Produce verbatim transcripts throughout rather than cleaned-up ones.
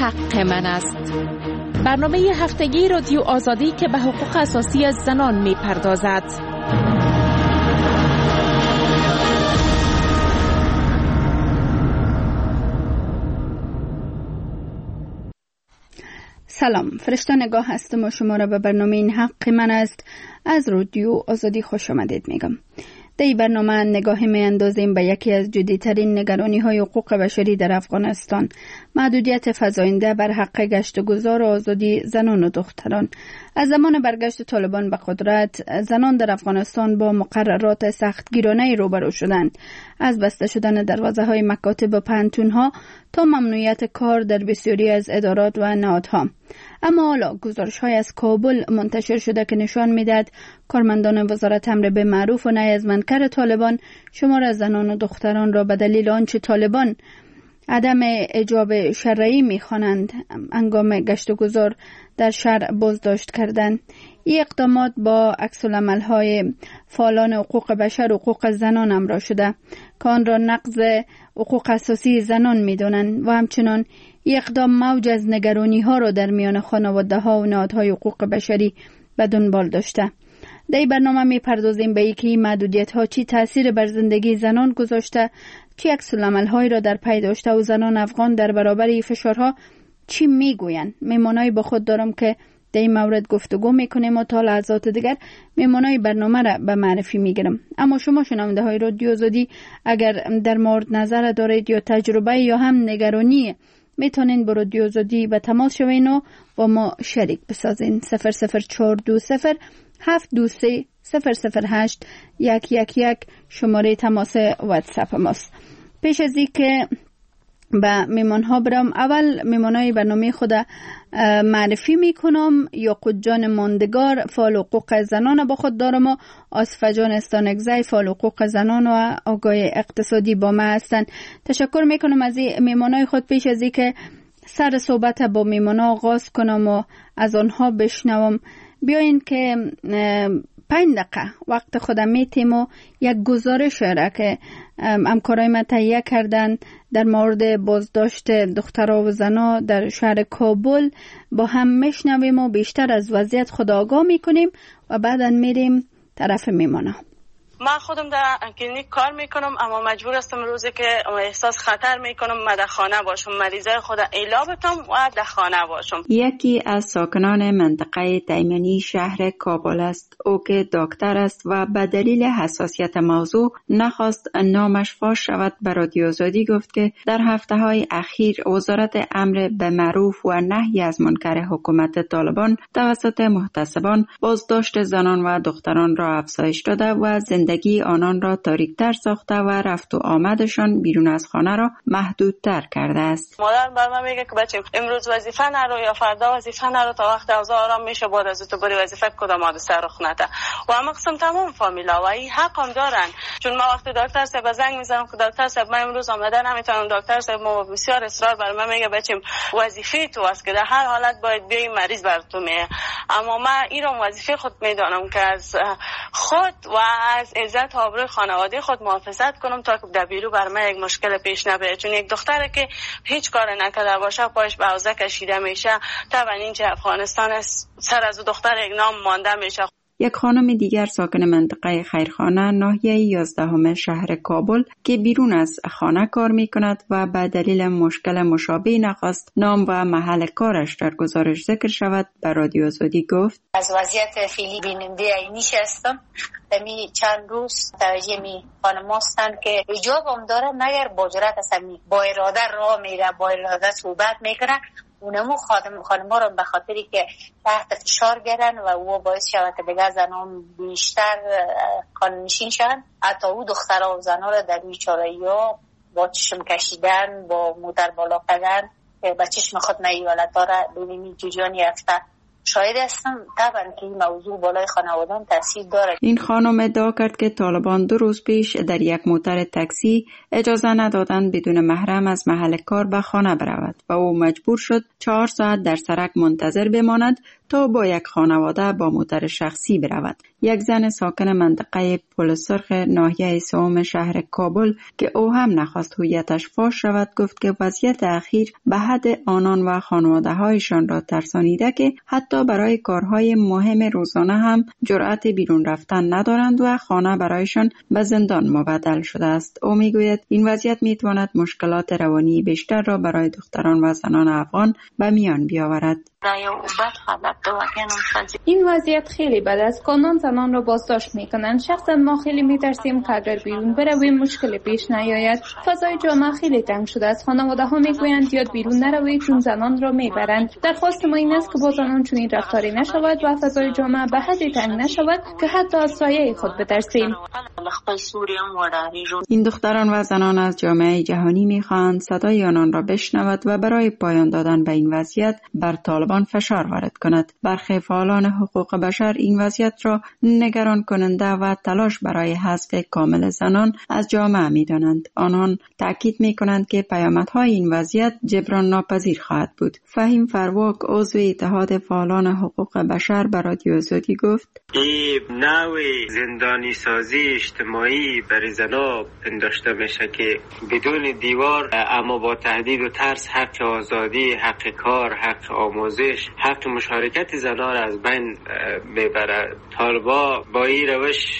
حق من است. برنامه هفتگی رادیو آزادی که به حقوق اساسی از زنان می پردازد. سلام، فرشته نگاه هستم و شما را به برنامه این حق من است از رادیو آزادی خوش آمدید میگم. در این برنامه نگاهی می اندازیم به یکی از جدیترین نگرانی های حقوق بشری در افغانستان، محدودیت فزاینده بر حق گشت و گذار و آزادی زنان و دختران. از زمان برگشت طالبان به قدرت، زنان در افغانستان با مقررات سختگیرانه روبرو شدند، از بسته شدن دروازه های مکاتب و پانتون ها تا ممنوعیت کار در بسیاری از ادارات و نهادها. اما حالا گزارش های از کابل منتشر شده که نشان میدهد کارمندان وزارت امر به معروف و نهی از منکر طالبان شمار زنان و دختران را به دلیل آنچه طالبان عدم اجاب شرعی میخوانند هنگام گشت و گذار در شهر بازداشت کردند. این اقدامات با عکس العمل های فعالان حقوق بشر و حقوق زنان همراه شده که آن را نقض حقوق اساسی زنان میدانند و همچنان این اقدام موج از نگرانی ها را در میان خانواده ها و نهادهای حقوق بشری به دنبال داشته. در این برنامه می پردازیم به اینکه این محدودیت ها چی تاثیر بر زندگی زنان گذاشته، چی عکس العمل هایی را در پی داشته و زنان افغان در برابر این فشارها چی میگویند. میمانایی با خود دارم که در این مورد گفتگو میکنیم و تا لحظات دیگر میمانای برنامه را به معرفی میگیرم. اما شما شنونده های رادیو آزادی اگر در مورد نظر دارید یا تجربه یا هم نگرانی، میتونین با رادیو آزادی به تماس شوین و با ما شریک بسازین. صفر صفر چهار دو صفر هفت دو سه صفر صفر هشت یک یک یک شماره تماس واتساپ ماست. پیش از این که به میمان ها برم، اول میمان های برنامه خود معرفی میکنم. یاقوت جان ماندگار فعال حقوق زنان با خود دارم و آصفه جان استانگزی فعال حقوق زنان و آگاه اقتصادی با ما هستند. تشکر میکنم از این میمان های خود. پیش از این که سر صحبت با میمان ها آغاز کنم و از آنها بشنوم، بیاین که پنج دقیقه وقت خودم میتیم و یک گزارش را که همکارای من تهیه کردن در مورد بازداشت دخترها و زنها در شهر کابل با هم میشنویم و بیشتر از وضعیت خود آگاه میکنیم و بعدا میریم طرف میمانه. من خودم در کلینیک کار میکنم اما مجبور هستم روزی که احساس خطر میکنم من در خانه باشم، مریضای خود ایلا بتم و در خانه باشم. یکی از ساکنان منطقه تیمنی شهر کابل است. او که دکتر است و به دلیل حساسیت موضوع نخواست نامش فاش شود به رادیو آزادی گفت که در هفته های اخیر وزارت امر به معروف و نهی از منکر حکومت طالبان توسط محتسبان بازداشت زنان و دختران را افزایش داده و زندگی آنان را تاریک‌تر ساخته و رفت و آمدشان بیرون از خانه را محدودتر کرده است. مادر بر من میگه که بچه امروز وظیفه نرو یا فردا وظیفه نرو تا وقت اوضاع آرام میشه بعد از تو بری وظیفه کدام حادثه رخ نده. و هم قسم تمام فامیلا و این حق هم دارن، چون ما وقتی دکتر صاحب زنگ میزنم که دکتر صاحب من امروز آمده نمیتونم، دکتر صاحب ما بسیار اصرار بر من میگه بچه وظیفه تو است که در هر حالت باید بیای مریض بر تو میه. اما من این رو وظیفه خود میدانم که از خود و از عزت و آبروی خانواده خود محافظت کنم تا که در بیرو بر من یک مشکل پیش نبره، چون یک دختره که هیچ کار نکرده باشه پایش به حوزه کشیده میشه. طبعا اینجا افغانستان سر از دختر یک نام مانده میشه. یک خانم دیگر ساکن منطقه خیرخانه ناحیه یازدهم شهر کابل که بیرون از خانه کار می کند و به دلیل مشکل مشابه نخواست نام و محل کارش در گزارش ذکر شود به رادیو آزادی گفت: از وضعیت فعلی بیننده عینیش هستم. دمی چند روز توجه می خانم هستند که حجاب هم داره مگر با جرأت هستن با اراده راه میره، با اراده صحبت میکنه. اونمو خانم خانم‌ها رو به خاطری که تحت فشار گرن و او باعث شود که دیگه زنان بیشتر قانونشین شن. حتی او دخترها و زنها رو در بیچاره‌ای‌ها با چشم کشیدن، با موتر بالا کردن که به چشم خود نیالت داره بینیمی جوجان یفته شاید هستم طبعا که این موضوع بالای خانوادان تاثیر داره. این خانم ادعا کرد که طالبان دو روز پیش در یک موتر تاکسی اجازه ندادند بدون محرم از محل کار به خانه برود و او مجبور شد چهار ساعت در سرک منتظر بماند تا با یک خانواده با موتر شخصی برود. یک زن ساکن منطقه پل سرخ ناحیه سوم شهر کابل که او هم نخواست هویتش فاش شود گفت که وضعیت اخیر به حد آنان و خانواده هایشان را ترسانیده که حتی برای کارهای مهم روزانه هم جرأت بیرون رفتن ندارند و خانه برایشان به زندان مبدل شده است. او میگوید این وضعیت میتواند مشکلات روانی بیشتر را برای دختران و زنان افغان به میان بیاورد. این وضعیت خیلی بد است. قانون زنان را بازداشت میکنند. شخصا ما خیلی میترسیم که اگر بیرون برویم مشکل پیش نیاید. فضای جامعه خیلی تنگ شده است. خانواده ها میگویند یاد بیرون نروید چون زنان را میبرند. درخواست ما این است که با زنان چنین رفتاری نشود و فضای جامعه به حدی تنگ نشود که حتی از سایه خود بترسیم. این دختران و زنان از جامعه جهانی میخواهند صدای آنان را بشنود و برای پایان دادن به این وضعیت بر طالبان فشار وارد کند. برخی فعالان حقوق بشر این وضعیت را نگران کننده و تلاش برای حذف کامل زنان از جامعه می‌دانند. آنان تاکید می‌کنند که پیامدهای این وضعیت جبران ناپذیر خواهد بود. فهیم فرواک عضو اتحاد فعالان حقوق بشر به رادیو آزادی گفت: این نوع زندانی سازی اجتماعی برای زنان پنداشته میشه که بدون دیوار اما با تهدید و ترس حق آزادی، حق کار، حق آموزش، حق مشارکت زنان را از بین میبره. طالبا با این روش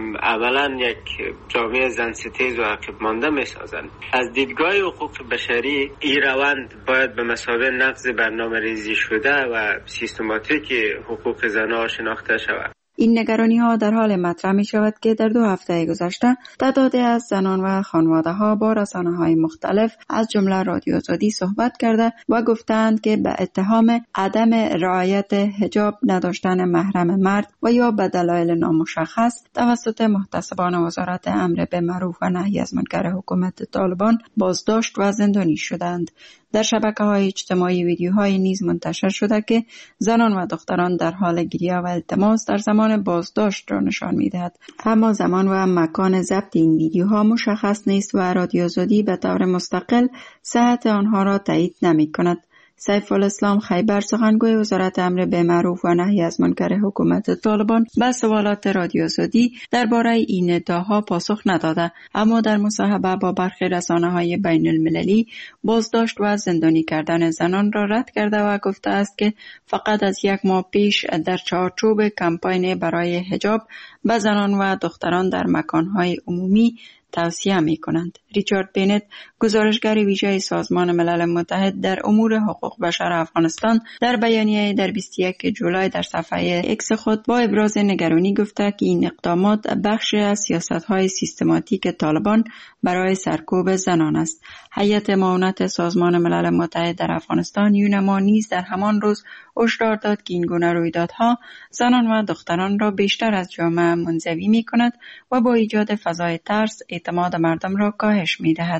عملا یک جامعه زنستیز و عقب مانده میسازند. از دیدگاه حقوق بشری این روند باید به مثابه نقض برنامه ریزی شده و سیستماتیک حقوق زنان شناخته شود. این نگرانی ها در حال مطرح می شود که در دو هفته گذشته تعدادی از زنان و خانواده ها با رسانه های مختلف از جمله رادیو آزادی صحبت کرده و گفتند که به اتهام عدم رعایت حجاب، نداشتن محرم مرد و یا به دلایل نامشخص توسط محتسبان وزارت امر به معروف و نهی از منکر حکومت طالبان بازداشت و زندانی شدند. در شبکه‌های اجتماعی ویدیوهای نیز منتشر شده که زنان و دختران در حال گریه و التماس در زمان بازداشت را نشان می‌دهد. اما زمان و مکان ضبط این ویدیوها مشخص نیست و رادیو آزادی به طور مستقل صحت آنها را تایید نمی‌کند. سیف الاسلام خیبر سخنگوی وزارت امر به معروف و نهی از منکر حکومت طالبان به سوالات رادیو آزادی درباره این ادعاها پاسخ نداده، اما در مصاحبه با برخی رسانه‌های بین المللی بازداشت و زندانی کردن زنان را رد کرده و گفته است که فقط از یک ماه پیش در چارچوب کمپاین برای حجاب به زنان و دختران در مکان‌های عمومی توصیه می کنند. ریچارد بینت، گزارشگر ویژه سازمان ملل متحد در امور حقوق بشر افغانستان، در بیانیه در بیست و یک جولای در صفحه اکس خود با ابراز نگرانی گفته که این اقدامات بخشی از سیاست‌های سیستماتیک طالبان برای سرکوب زنان است. هیئت معاونت سازمان ملل متحد در افغانستان یونما نیز در همان روز هشدار داد که این گونه رویدادها زنان و دختران را بیشتر از جامعه منزوی می کند و با ایجاد فضای ترس اعتماد مردم را کاهش می دهد.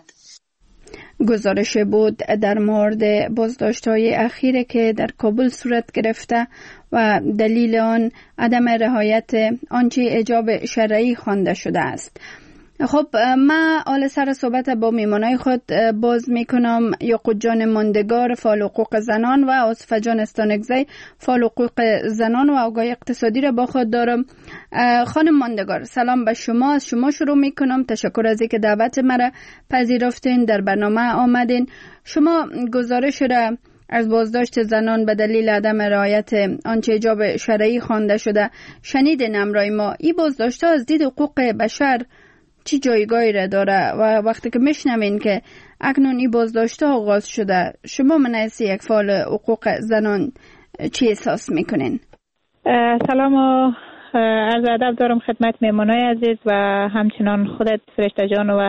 گزارش بود در مورد بازداشت‌های اخیره که در کابل صورت گرفته و دلیل آن عدم رعایت آنچه حجاب شرعی خوانده شده است. خب من آل سر صحبت با میمانای خود باز میکنم. یاقوت جان ماندگار فعال حقوق زنان و آصفه جان استانکزی فعال حقوق زنان و آگاهی اقتصادی را با خود دارم. خانم ماندگار، سلام به شما. از شما شروع میکنم. تشکر از اینکه دعوت مرا پذیرفتین، در برنامه آمدین. شما گزارش را از بازداشت زنان به دلیل عدم رعایت آنچه حجاب شرعی خوانده شده شنیدین همراه ما. این بازداشت‌ها از دید حقوق بشر چی جایگاهی را داره و وقتی که میشنوین که اکنون این بازداشته آغاز شده، شما من از یک فعال حقوق زنان چی احساس میکنین؟ سلام و عرض ادب دارم خدمت میمانای عزیز و همچنان خودت فرشته جان و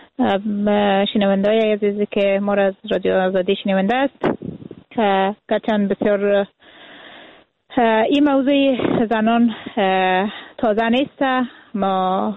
شنونده‌های عزیزی که ما را از رادیو آزادی شنونده است. قطعا بسیار این موضوع زنان تازه نیست. ما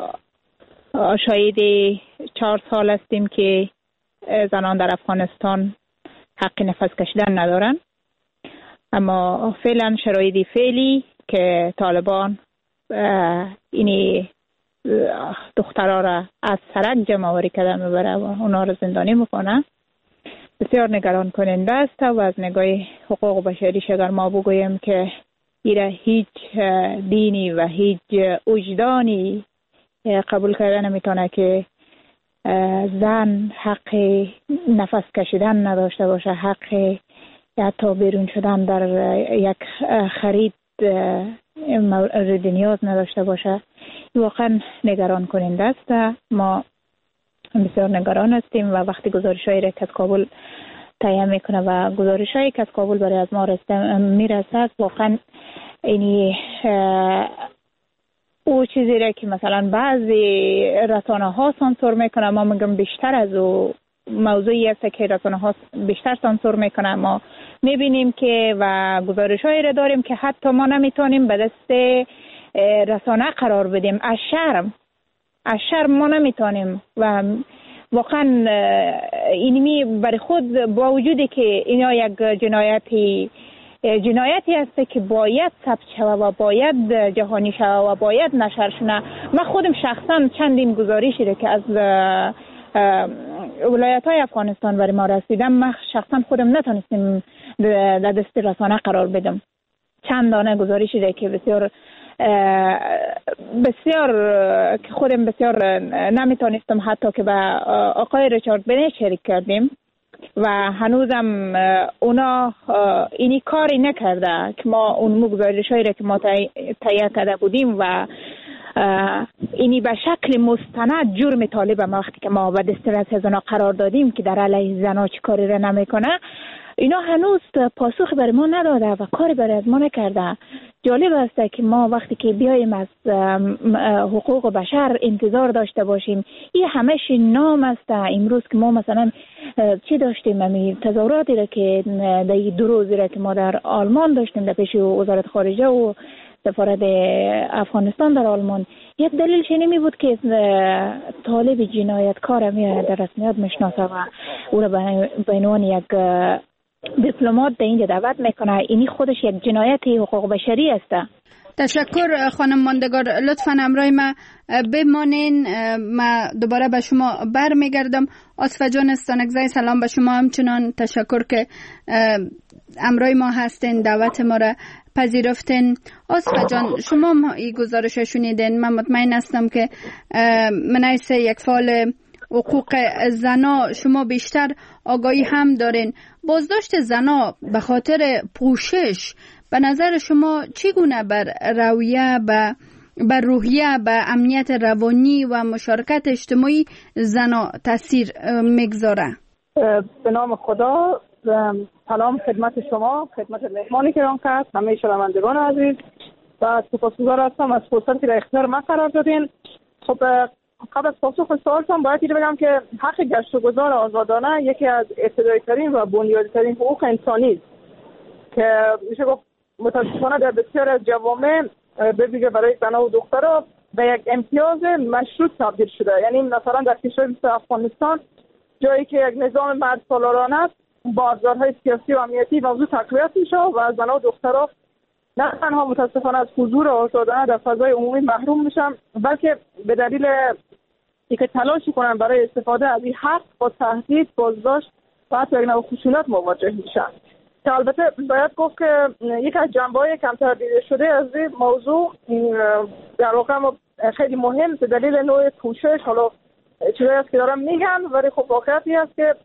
شاید چهار سال هستیم که زنان در افغانستان حق نفس کشیدن ندارن. اما فعلا شرایط فعلی که طالبان اینی دخترها را از سرک جمع آوری کردن میبره و اونا را زندانی میکنه، بسیار نگران کننده است. و از نگاه حقوق بشری اگر ما بگوییم که ایره هیچ دینی و هیچ وجدانی قبول کردن نمیتونه که زن حق نفس کشیدن نداشته باشه، حق حتی بیرون شدن در یک خرید مورد نیاز نداشته باشه. واقعا نگران کننده است. ما بسیار نگران هستیم و وقتی گزارش‌هایی را که از کابل تهیه میکنه و گزارش‌هایی که از کابل برای از ما میرسد، واقعا اینی او چیزی را که مثلا بعضی رسانه ها سانسور میکنه، ما میگم بیشتر از او موضوعی است که رسانه ها بیشتر سانسور میکنه. ما میبینیم که و گزارش‌هایی را داریم که حتی ما نمیتونیم به دست رسانه قرار بدیم، از شرم از شرم ما نمیتونیم. و واقعا اینمی برای خود با وجودی که اینا یک جنایتی جنایتی است که باید ثبت شود و باید جهانی شود و باید نشر شود. من خودم شخصا چندین گزارشی را که از ولایت های افغانستان برای ما رسیدم، من شخصا خودم نتونستیم در دست رسانه قرار بدم. چند دانه گزارشی را که بسیار بسیار که خودم بسیار نمیتونستم حتی که به آقای ریچارد بنی شریک کردیم و هنوزم اونا اینی کاری نکرده که ما اون گزارش‌هایی را که ما تهیه کرده بودیم و اینی به شکل مستند جرم طالب ما وقتی که ما به دست زنا قرار دادیم که در علیه زنا چی کاری را نمیکنه، اینا هنوز پاسخ برای ما نداده و کاری برای ما نکرده. جالب است که ما وقتی که بیایم از حقوق بشر انتظار داشته باشیم، این همش نام است. امروز که ما مثلا چی داشتیم، همین تظاهراتی را که در دو روزی را که ما در آلمان داشتیم در پیش وزارت خارجه و سفارت افغانستان در آلمان، یک دلیلش نمی بود که طالب جنایتکار می در رسمیت میشناسه و او را به عنوان یک دیپلمات در اینجا دعوت میکنه. اینی خودش یک جنایت حقوق بشری است. تشکر خانم ماندگار، لطفاً همراه ما بمانین. ما دوباره به شما برمیگردم. آصفه جان استانکزی، سلام به شما. همچنان تشکر که همراه ما هستین، دعوت ما را پذیرفتین. آصفه جان، شما این گزارش شنیدین. من مطمئن هستم که من حیث یک فعال حقوق زنا شما بیشتر آگاهی هم دارین. بازداشت زنا به خاطر پوشش به نظر شما چگونه بر رویه، بر روحیه، بر امنیت روانی و مشارکت اجتماعی زنا تاثیر میگذاره؟ به نام خدا، سلام خدمت شما، خدمت مهمانی که ران کرد، همه شنوندگان عزیز و سپاسگزار هستم از فرصتی را اختیار من قرار دادین. خب قبل از پاسخ سوالتان باید اینو بگم که حق گشت و گذار آزادانه یکی از ابتدایی ترین و بنیادی ترین حقوق انسانی است که میشه گفت متاسفانه در بسیار از جوامع به ویژه برای زنان و دخترها به یک امتیاز مشروط تبدیل شده. یعنی مثلا در کشور مثل افغانستان، جایی که یک نظام مرد سالارانه است، با ابزارهای سیاسی و امنیتی موضوع تقویت میشه و زنان و دخترها نه تنها متاسفانه از حضور آزادانه در فضای عمومی محروم میشن، بلکه به دلیل اینکه تلاش کنن برای استفاده از این حق با تهدید، بازداشت و حتی یک نوع خشونت مواجه میشن. که البته باید گفت که یک از جنبه‌های کمتر دیده شده از این موضوع در واقع خیلی مهم به دلیل نوع پوشش، حالا چیزایی است که دارم میگم، ولی خب واقعیتی است که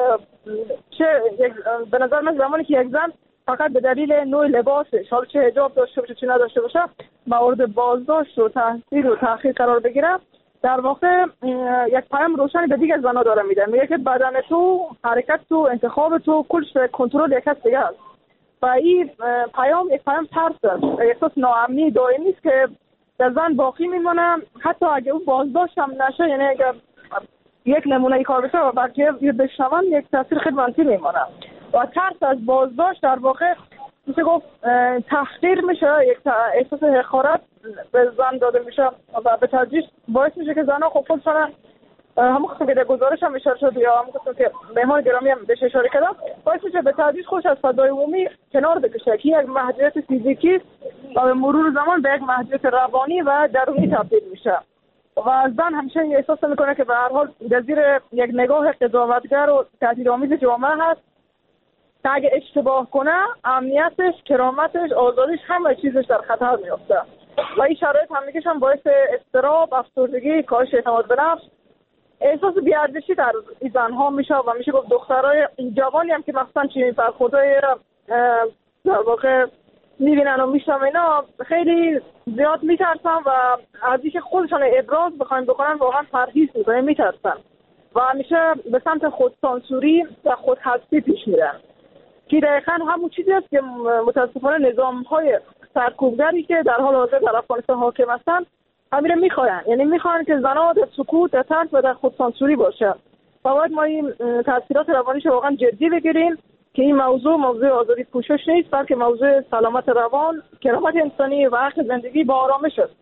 چه به نظر من زمانی که یک زن فقط به دلیل نوع لباسش، حالا چه حجاب داشته باشه چه نداشته باشه، مورد بازداشت و تحصیل و تأخیر قرار بگیره، در واقع یک پیام روشنی به دیگر زنها داره میده. میگه که بدن تو، حرکت تو، انتخاب تو، کلش کنترل یک کس دیگه است. و این پیام یک پیام ترس است، احساس ناامنی دائمی است که در زن باقی میمونه، حتی اگه اون بازداشت هم نشه. یعنی اگر یک نمونه ای کار بشه و بقیه بشنون، یک تاثیر خیلی منفی میمونه. و ترس از بازداشت در واقع میشه گفت تحقیر میشه، یک احساس حقارت به زن داده میشه و به تدریج باعث میشه که زنها خب خودشون همون قسم که در گزارش هم اشاره شد یا همون قسم که مهمان گرامی هم بهش اشاره کردم، باعث میشه به تدریج خودش از فضای عمومی کنار بکشه که یک محدودیت فیزیکی و به مرور زمان به یک محدودیت روانی و درونی تبدیل میشه و زن همیشه احساس میکنه که به هر حال در زیر یک نگاه قضاوتگر و تهدیدآمیز جامعه هست که اگه اشتباه کنه امنیتش، کرامتش، آزادیش، همه چیزش در خطر میفته و این شرایط همگیش هم باعث اضطراب، افسردگی، کاهش اعتماد به نفس، احساس بی‌ارزشی در این زنها میشه و میشه گفت دخترای جوانی هم که مثلا چنین برخوردهای در واقع میبینن و میشنن اینا خیلی زیاد میترسن و از اینکه خودشان ابراز بخواین بکنن واقعا پرهیز میکنن، میترسن و همیشه به سمت خودسانسوری و خودحذفی پیش میرن که دقیقا همون چیزی است که متاسفانه نظام‌های سرکوبگری که در حال حاضر در افغانستان حاکم هستن همین رو میخواین، یعنی میخواین که زنها در سکوت، در ترس و در خودسانسوری باشه و باید ما این تاثیرات روانیش واقعا جدی بگیریم که این موضوع موضوع آزادی پوشش نیست، بلکه موضوع سلامت روان، کرامت انسانی و حق زندگی با آرامش است.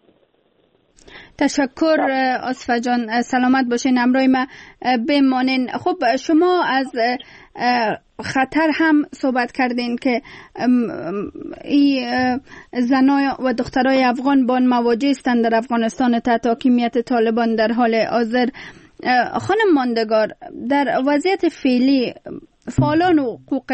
تشکر آصفه جان، سلامت باشین، همراه ما بمانین. خب شما از خطر هم صحبت کردین که این زنای و دخترای افغان با آن مواجه هستند در افغانستان تحت حاکمیت طالبان در حال حاضر. خانم ماندگار، در وضعیت فعلی فعالان حقوق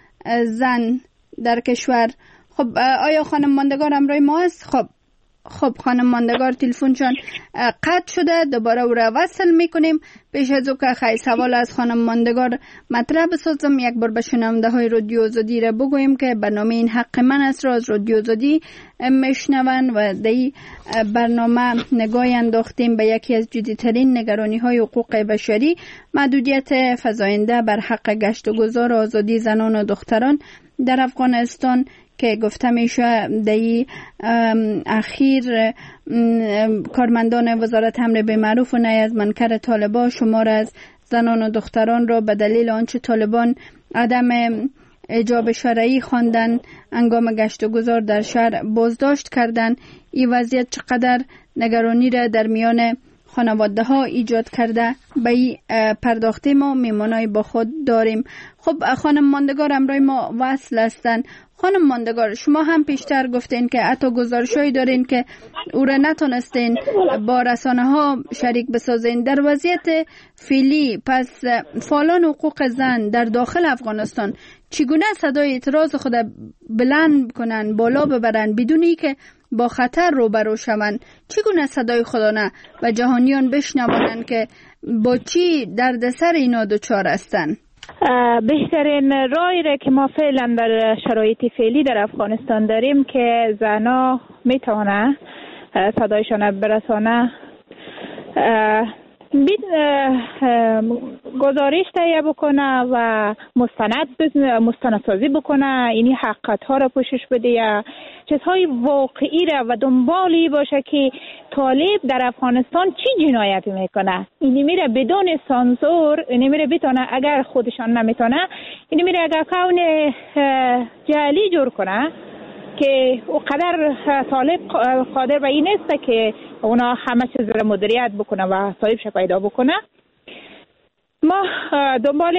زن در کشور، خب آیا خانم ماندگار همراه ما است؟ خب خب خانم ماندگار تلفنشان قطع شده، دوباره او را وصل میکنیم. پیش از او که خیلی سوال از خانم ماندگار مطرح بسازم، یک بار به شنونده های رادیو آزادی را بگویم که برنامه این حق من است را از رادیو آزادی میشنون و در این برنامه نگاهی انداختیم به یکی از جدیترین نگرانی های حقوق بشری، محدودیت فزاینده بر حق گشت و گذار و آزادی زنان و دختران در افغانستان که گفته میشه در اخیر کارمندان وزارت امر بالمعروف و نهی از منکر طالبان شمار از زنان و دختران را به دلیل آنچه طالبان عدم اجاب شرعی خواندن هنگام گشت و گذار در شهر بازداشت کردند. این وضعیت چقدر نگرانی را در میان خانواده ها ایجاد کرده به این پرداخته ما میمانای با خود داریم. خب خانم ماندگار همراه ما وصل هستند. خانم ماندگار، شما هم پیشتر گفتین که حتی گزارشایی دارین که او را نتونستین با رسانه ها شریک بسازین. در وضعیت فعلی پس فعالان حقوق زن در داخل افغانستان چگونه صدای اعتراض خود بلند کنن، بالا ببرن بدون اینکه با خطر روبرو شوند؟ چگونه صدای خودانه و جهانیان بشنوانند که با چی دردسر اینا دچار هستند؟ بهترین راهی را که ما فعلا در شرایط فعلی در افغانستان داریم که زنها میتونه صدایشان برسانه، گزارش تهیه بکنه و مستند مستندسازی بکنه، اینی حقیقت ها را پوشش بده یا چیزهای واقعی را و دنبالی باشه که طالب در افغانستان چی جنایتی میکنه. اینی میره بدون سانسور، اینی میره بتونه اگر خودشان نمیتونه، اینی میره اگر کون جعلی جور کنه که اونقدر طالب قادر به این نیست که اونا همه چیز را مدیریت بکنه و صاحبش پیدا بکنه. ما دنبال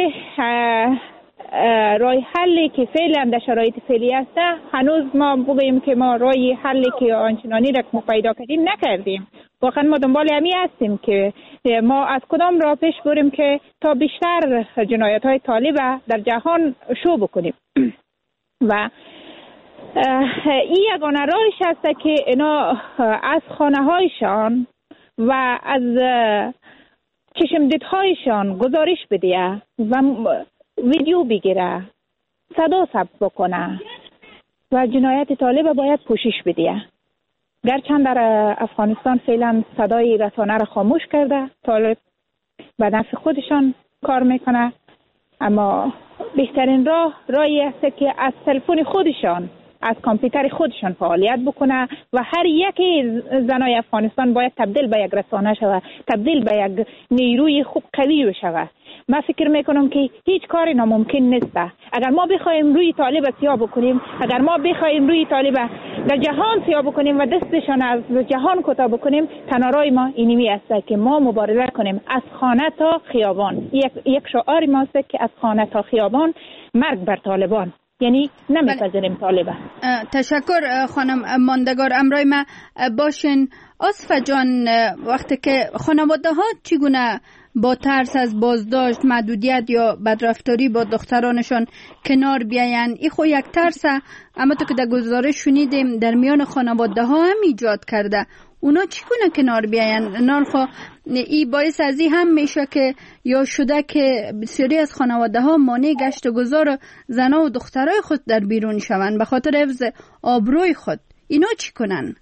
راه حلی که فعلا در شرایط فعلی است، هنوز ما بگوییم که ما راه حلی که آنچنانی را ما پیدا کردیم نکردیم. واقعا ما دنبال همی هستیم که ما از کدام راه پیش بریم که تا بیشتر جنایت های طالب در جهان شو بکنیم و این یگانه راهش هست که اینا از خانه هایشان و از چشم دیدهایشان گزارش بده و ویدیو بگیره، صدا ثبت بکنه و جنایت طالب باید پوشش بده. گرچند در افغانستان فعلا صدای رسانه را خاموش کرده، طالب به نفع خودشان کار میکنه، اما بهترین راه راهی است که از تلفن خودشان، از کامپیوتر خودشان فعالیت بکنه و هر یکی زنای افغانستان باید تبدیل به یک رسانه شود، تبدیل به یک نیروی خوب قوی شود من فکر میکنم که هیچ کاری ناممکن نیست. اگر ما بخوایم روی طالب سیاه بکنیم، اگر ما بخوایم روی طالب در جهان سیاه بکنیم و دستشان از جهان کوتاه بکنیم، تنها راه ما اینمی است که ما مبارزه کنیم از خانه تا خیابان. یک یک شعار ماست که از خانه تا خیابان، مرگ بر طالبان، یعنی نمیپذیریم طالبان. تشکر خانم ماندگار. امرای ما باشین. آصفه جان، وقتی که خانواده ها چگونه با ترس از بازداشت، محدودیت یا بدرفتاری با دخترانشان کنار بیاین، این خو یک ترس، اما تو که در گزارش شنیدیم در میان خانواده ها هم ایجاد کرده. اونا چگونه کنار بیاین؟ نان خو این باعث از این هم میشه که یا شده که بسیاری از خانواده ها مانع گشت و گذار زنها و دخترای خود در بیرون شوند به خاطر حفظ آبروی خود. اینا چی کنن؟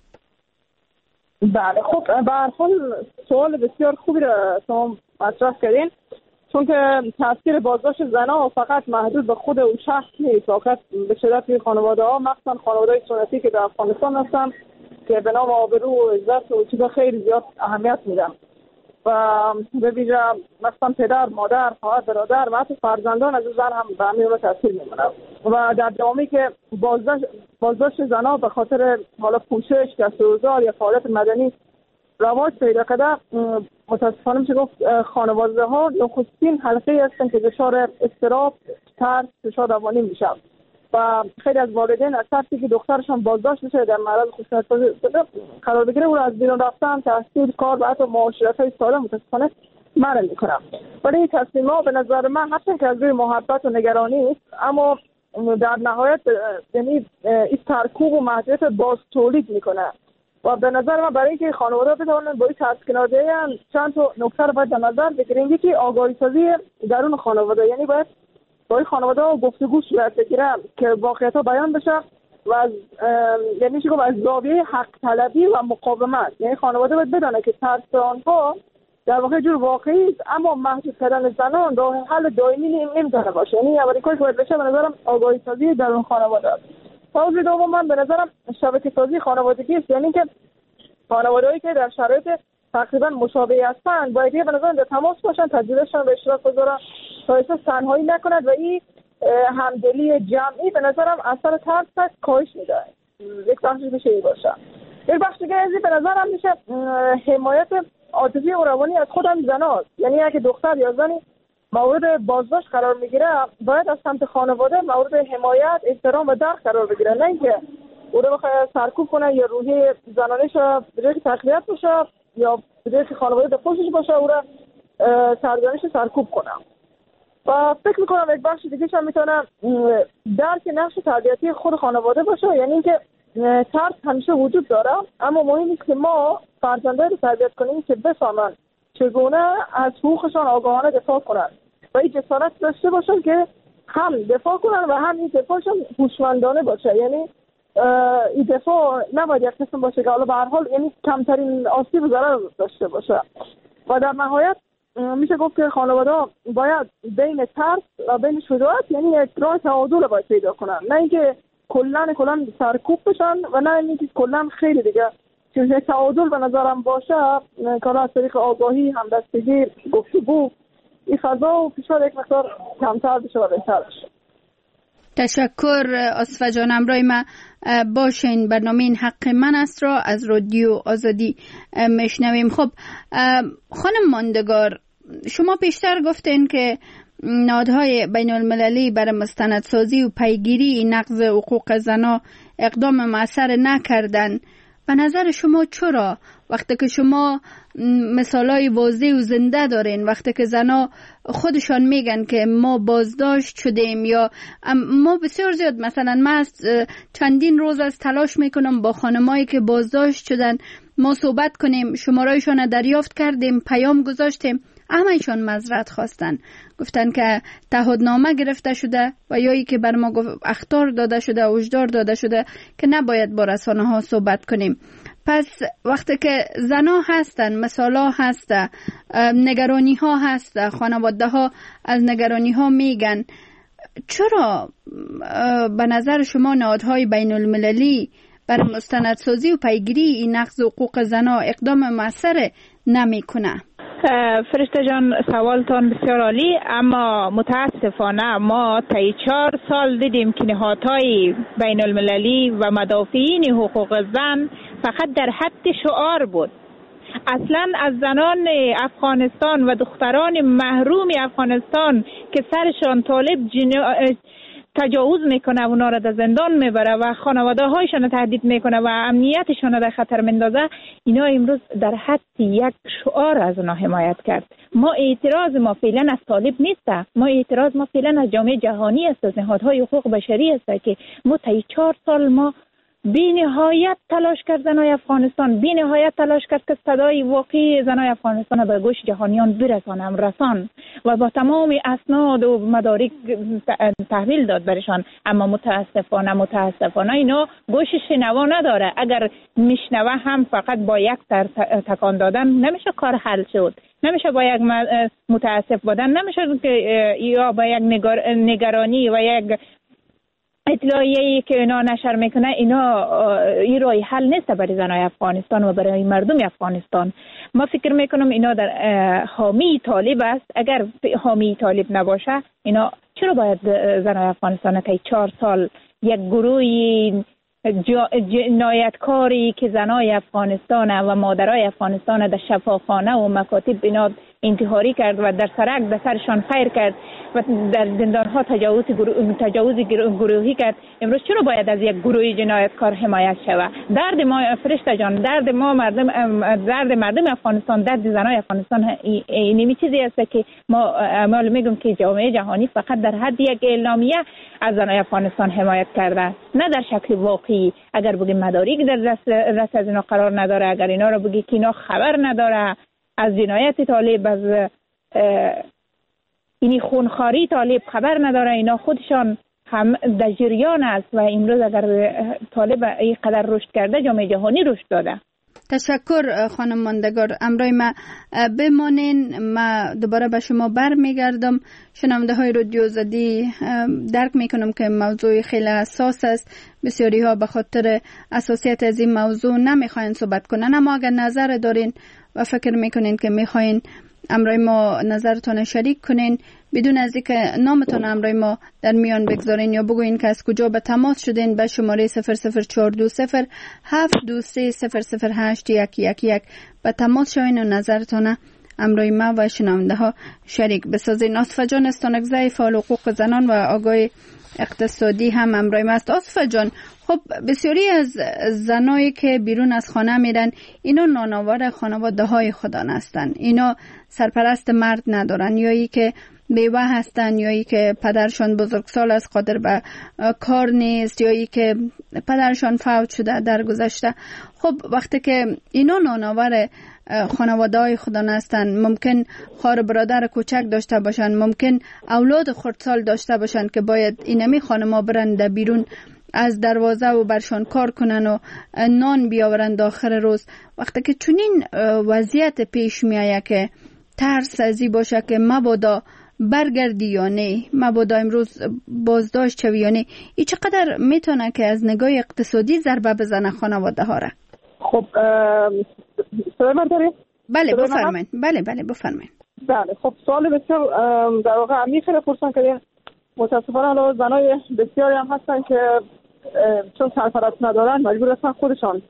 بله، خب به هر حال سوال بسیار خوبی را شما مطرح کردین، چون که تاثیر بازداشت زنها فقط محدود به خود اون شخص نیست، فقط به شدت خانواده ها، مخصوصا خانواده سنتی که در افغانستان هستن که به نام آبرو و عزت و چیزا خیلی زیاد اهمیت میدن و به ویژه مثلا پدر، مادر، خواهر، برادر و حتی فرزندان از زن هم به همین تاثیر میمونه و در جامعه‌ای که بازداشت بازداشت زنها به خاطر حالا پوشش، کسب یا فعالیت مدنی رواج پیدا کرده، متاسفانه میشه گفت خانواده ها نخستین حلقه هستن که دچار اضطراب، ترس، فشار روانی میشن و خیلی از والدین از ترسی که دخترشان بازداشت بشه در معرض خشونت قرار بگیره او را از بیرون رفتن، تحصیل، کار و حتی معاشرت‌های سالم متاسفانه منع میکنن. ولی این تصمیم‌ها به نظر من هرچند که از روی محبت و نگرانی است، اما در نهایت یعنی این ترکوب و محدودیت باز تولید میکنه و به نظر من برای اینکه خانواده بتوانند با این ترس کنار بیاین چند تا نکته رو باید در نظر بگیریم. یکی آگاهی سازی درون خانواده، یعنی باید با این خانواده ها گفتگو صورت بگیره که واقعیت ها بیان بشه و از یعنی میشه گفت از زاویه حق طلبی و مقاومت، یعنی خانواده باید بدونه که ترس آنها در واقع جور واقعی است، اما محدود کردن زنان راه حل دائمی نمیتونه باشه. یعنی اولین کاری که باید بشه به نظرم آگاهی سازی درون خانواده است. موضوع دوم من به نظرم شبکه سازی خانوادگی است، یعنی که خانواده‌ای که در شرایط تقریبا مشابه هستند باید به نظرم در تماس باشن، تجربهشون به اشتراک بذارن تا احساس تنهایی نکنند و این همدلی جمعی به نظرم اثر ترس کاهش میده. یک بخشش میشه این باشه. یک بخش دیگه از این به نظرم میشه حمایت عاطفی و روانی از خود هم زناست. یعنی اگه دختر یا زنی مورد بازداشت قرار میگیره باید از سمت خانواده مورد حمایت، احترام و درک قرار بگیره، نه اینکه او رو بخواد سرکوب کنه یا روحی زنانش به جای تقویت بشه یا به جای که خانواده به خوشش باشه او رو سرگرانش سرکوب کنه. و فکر میکنم یک بخش دیگه هم میتونه درک نقش تربیتی خود خانواده باشه، یعنی اینکه ترس همیشه وجود داره، اما مهم نیست که ما فرزندان رو تربیت کنیم که بفهمن چگونه از حقوقشان آگاهانه دفاع کنن و این جسارت داشته باشن که هم دفاع کنن و هم این دفاعشون هوشمندانه باشه. یعنی این دفاع نباید یک قسم باشه که حالا به هر حال یعنی کمترین آسیب و ضرر داشته باشه و در نهایت میشه گفت که خانواده باید بین ترس و بین شجاعت یعنی یک راه تعادل باید پیدا کنن، نه اینکه کلا کلا سرکوب بشن و نه اینکه کلا خیلی دیگه چیزی تعادل به نظرم باشه که از طریق آگاهی، همدستگی، گفتگو این فضا و فشار یک مقدار کمتر بشه و بهتر بشه. تشکر آصفه جان. امرای ما باشین. برنامه این حق من است را از رادیو آزادی میشنویم. خب خانم ماندگار، شما پیشتر گفتین که نهادهای بین المللی برای مستندسازی و پیگیری نقض حقوق زنان اقدام مؤثر نکردن. به نظر شما چرا وقتی که شما مثالای واضح و زنده دارین، وقتی که زنا خودشان میگن که ما بازداشت شدیم یا ما بسیار زیاد مثلا ما چندین روز از تلاش میکنم با خانمایی که بازداشت شدن ما صحبت کنیم، شمارایشان دریافت کردیم، پیام گذاشتیم، همه‌شان معذرت خواستن، گفتن که تعهدنامه گرفته شده و یا ای که بر ما اخطار داده شده، هشدار داده شده که نباید با رسانه ها صحبت کنیم. پس وقتی که زنا هستن، مثالا هسته، نگرانی ها هسته، خانواده ها از نگرانی ها میگن، چرا به نظر شما نهادهای بین المللی برای مستندسازی و پیگیری این نقض حقوق زنا اقدام مؤثر نمیکنه؟ فرشته جان سوالتان بسیار عالی، اما متاسفانه ما طی چهار سال دیدیم که نهادهای بین المللی و مدافعین حقوق زن فقط در حد شعار بود. اصلا از زنان افغانستان و دختران محروم افغانستان که سرشان طالب جنا... تجاوز میکنه و اونا را در زندان میبره و خانواده هایشان تهدید میکنه و امنیتشان را در خطر میندازه، اینا امروز در حد یک شعار از اونا حمایت کرد. ما اعتراض ما فعلا از طالب نیست، ما اعتراض ما فعلا از جامعه جهانی است، از نهادهای حقوق بشری است که ما طی چهار سال ما بی نهایت تلاش کرد زنای افغانستان، بی نهایت تلاش کرد که صدای واقعی زنای افغانستان به گوش جهانیان برسانم رسان و با تمام اسناد و مدارک تحویل داد برشان، اما متاسفانه متاسفانه اینا گوش شنوا نداره. اگر میشنوه هم فقط با یک تر تکان دادن نمیشه کار حل شد، نمیشه با یک متاسف بودن، نمیشه که یا با یک نگرانی و یک اطلاعیه‌ای که اینا نشر میکنه اینا این راه حل نیست برای زنای افغانستان و برای مردم افغانستان. ما فکر میکنم اینا در حامی طالب است. اگر حامی طالب نباشه اینا چرا باید زنای افغانستان که چهار سال یک گروهی جنایتکاری که زنای افغانستان و مادرای افغانستان در شفاخانه و مکاتب اینا انتحاری کرد و در سرک در سرشان فیر کرد و در زندانها تجاوز گروه، تجاوز گروهی کرد، امروز چرا باید از یک گروه جنایتکار حمایت شود؟ درد ما فرشته جان، درد ما مردم، درد مردم افغانستان، درد زنای افغانستان اینمی چیزی است که ما معلوم میگم که جامعه جهانی فقط در حد یک اعلامیه از زنای افغانستان حمایت کرده، نه در شکل واقعی. اگر بگیم مدارک در دست رس از اینا قرار نداره، اگر اینا رو بگی که اینا خبر نداره از جنایت طالب، از اینی خونخواری طالب خبر نداره، اینا خودشان هم در جریان است و امروز اگر طالب اینقدر رشد کرده جامعه جهانی رشد داده. تشکر خانم ماندگار. امروز ما بمانین، ما دوباره به شما بر میگردم. شنونده های رادیو آزادی درک میکنم که موضوع خیلی حساس است، بسیاری ها به خاطر حساسیت از این موضوع نمیخواین صحبت کنن، اما اگر نظر دارین و فکر میکنین که میخواین امروز ما نظرتون شریک کنین بدون از اینکه نامتون امروز ما در میان بگذارین یا بگوین که از کجا به تماس شدین، به شماره صفر صفر چهار دو صفر هفت دو سه صفر صفر هشت یک یک یک به تماس شوین و نظرتون امروز ما و شنونده ها شریک بسازین. آصفه جان استانکزی فعال حقوق زنان و آگاه اقتصادی هم امروز ما است. آصفه جان، خب بسیاری از زنایی که بیرون از خانه میرن اینا نانآور خانواده های خودان هستن، اینا سرپرست مرد ندارن، یا ای که بیوه هستن، یا ای که پدرشان بزرگسال است قادر به کار نیست، یا ای که پدرشان فوت شده در گذشته. خب وقتی که اینا نانآور خانواده های خودان هستن، ممکن خواهر برادر کوچک داشته باشن، ممکن اولاد خردسال داشته باشن که باید اینمی خانما برن در بیرون از دروازه و برشان کار کنن و نان بیاورن آخر روز. وقتی که چنین وضعیت پیش میآید که ترس ازی باشه که مبادا برگردی یا نه، مبادا امروز بازداشت شوی یا نه، این چقدر میتونه که از نگاه اقتصادی ضربه بزنه خانواده ها را؟ خب سوال من داری؟ بله بفرمایید. بله بله بفرمایید. بله خب سوال بسیار در واقع عمیق خیلی پرسان کردین. متاسفانه الان زنای بسیاری هم هستن که چون سرپرست ندارن مجبور هستن خودشان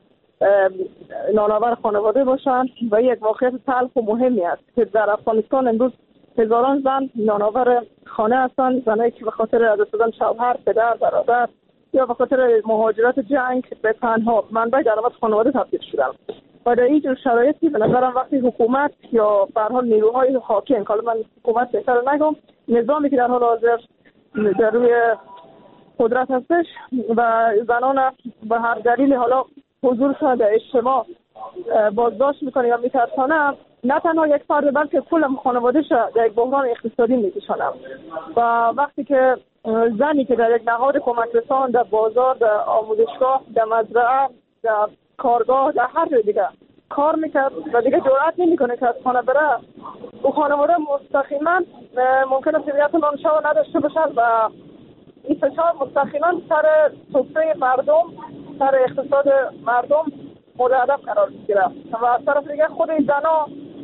نانآور خانواده باشن و یک واقعیت تلخ و مهمی است که در افغانستان امروز هزاران زن نانآور خانه هستن، زنایی که به خاطر از دست دادن شوهر، پدر، برادر یا به خاطر مهاجرت جنگ به تنها منبع درآمد خانواده تبدیل شدن. و در این جور شرایطی به نظرم وقتی حکومت یا به هر حال نیروهای حاکم، حالا من حکومت بهتر نگم، نظامی که در حال حاضر در روی قدرت هستش و زنان به هر دلیل حالا حضورشان در اجتماع بازداشت میکنه یا میترسانه، نه تنها یک فرد بلکه کل خانوادهش در یک بحران اقتصادی میکشانه. و وقتی که زنی که در یک نهاد کمک رسان، در بازار، در آموزشگاه، در مزرعه، در کارگاه، در هر جای دیگه کار میکرد و دیگه جرئت نمیکنه که از خانه بره، او خانواده مستقیما ممکنه سریعت نانشو نداشته باشد و این فشار مستقیما سر سفره مردم، سر اقتصاد مردم مورد هدف قرار میگیره و از طرف دیگه خود این زنا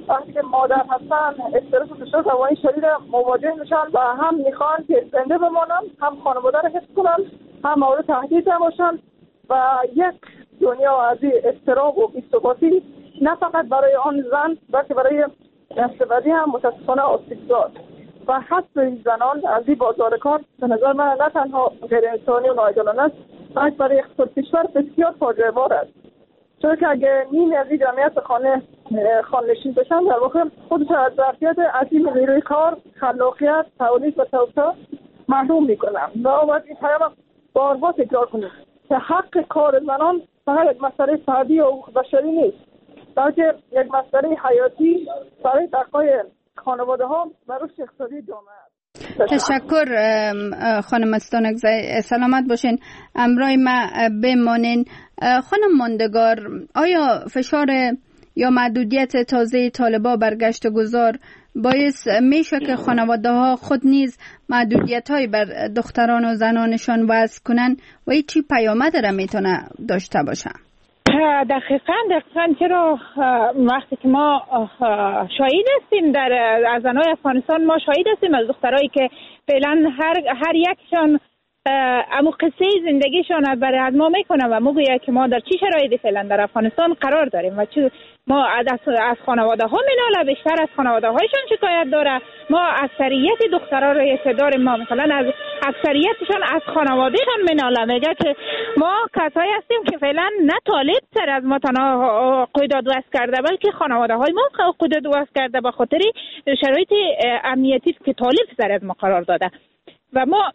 وقتی که مادر هستن استرس و فشار روانی شدید مواجه میشن و هم میخوان که زنده بمانن، هم خانواده رو حفظ کنن، هم مورد تهدید باشن و یک دنیا از اضطراب و بی‌ثباتی نه فقط برای آن زن بلکه برای نسل بعدی هم متاسفانه آسیب زاد و حذف زنان از این بازار کار به نظر من نه تنها غیر انسانی و ناعادلانه است بلکه برای اقتصاد کشور بسیار فاجعه بار است، چون که اگه نیمی از این جمعیت خانه خانه‌نشین بشن در واقع خودشون از ظرفیت عظیم نیروی کار، خلاقیت، تولید و توسعه محروم میکنن و باید این پیام بارها تکرار کنیم که حق کار زنان فقط یک مسئله فردی و بشری نیست بلکه یک مسئله حیاتی برای بقای خانواده ها و رشد اقتصادی جامعه است. تشکر خانم استانکزی، سلامت باشین. امرای ما بمانین. خانم ماندگار، آیا فشار یا محدودیت تازه طالبا بر گشت و گذار باعث میشه که خانواده ها خود نیز محدودیت های بر دختران و زنانشان وضع کنن و این چی پیامد را میتونه داشته باشه؟ دقیقاً دقیقاً چرا وقتی که ما شاهد هستیم در از زنای افغانستان، ما شاهد هستیم از دخترایی که فعلا هر هر یکشان امو قصه زندگیشان از برای از ما میکنه و میگوید که ما در چی شرایطی فعلا در افغانستان قرار داریم و چی ما از از خانواده ها میناله، بیشتر از خانواده هایشان شکایت داره. ما اکثریت دخترها رو داریم، ما مثلا از اکثریتشان از خانوادهشان میناله، میگه که ما کسایی هستیم که فعلا نه طالب سر از ما تنها قیداد وصل کرده بلکه خانواده های ما قیداد وصل کرده به خاطر شرایط امنیتی که طالب سر از ما قرار داده. و ما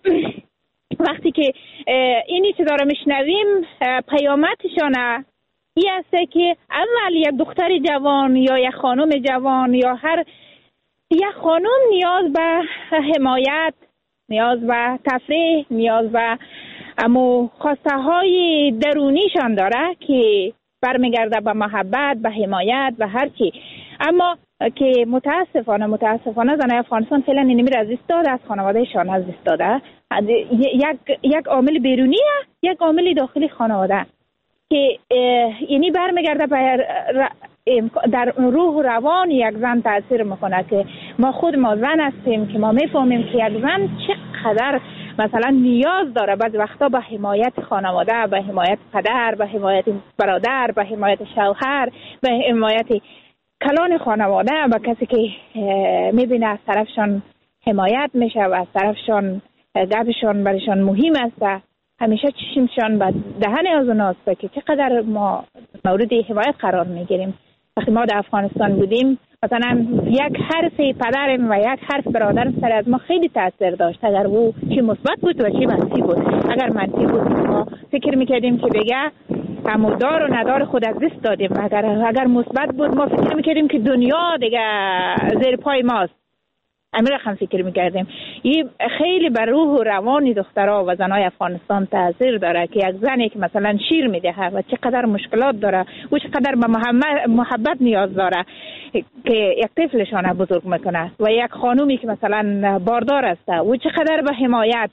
وقتی که اینی که داره میشنویم پیامدشانه این است که اول یک دختر جوان یا یک خانم جوان یا هر یک خانم نیاز به حمایت، نیاز به تفریح، نیاز به امو خواسته های درونیشان داره که برمیگرده به محبت، به حمایت و هر چی. اما که متاسفانه متاسفانه زنای افغانستان فعلا اینمی را از دست داده، از خانوادهشان از دست داده. یک یک عامل بیرونیه، یک عامل داخلی خانواده که یعنی برمیگرده به در روح و روان یک زن تاثیر میکنه که ما خود ما زن هستیم که ما میفهمیم که یک زن چقدر مثلا نیاز داره بعض وقتا به حمایت خانواده، به حمایت پدر، به حمایت برادر، به حمایت شوهر، به حمایت کلان خانواده، و کسی که میبینه از طرفشان حمایت میشه و از طرفشان گپشان برشان مهم است، همیشه چشمشان به دهن از اوناست که چقدر ما مورد حمایت قرار میگیریم. وقتی ما در افغانستان بودیم مثلا یک حرف پدرم و یک حرف برادرم سر از ما خیلی تاثیر داشت، اگر او چی مثبت بود و چی منفی بود. اگر منفی بود ما فکر میکردیم که بگه همودار و ندار خود از دست دادیم، اگر اگر مثبت بود ما فکر میکردیم که دنیا دیگه زیر پای ماست. امیر هم فکر میکردیم. این خیلی بر روح و روان دخترها و زنای افغانستان تاثیر داره که یک زنی که مثلا شیر میده و چقدر مشکلات داره و چقدر به محبت نیاز داره که یک طفلشان بزرگ میکنه، و یک خانومی که مثلا باردار است و چقدر به حمایت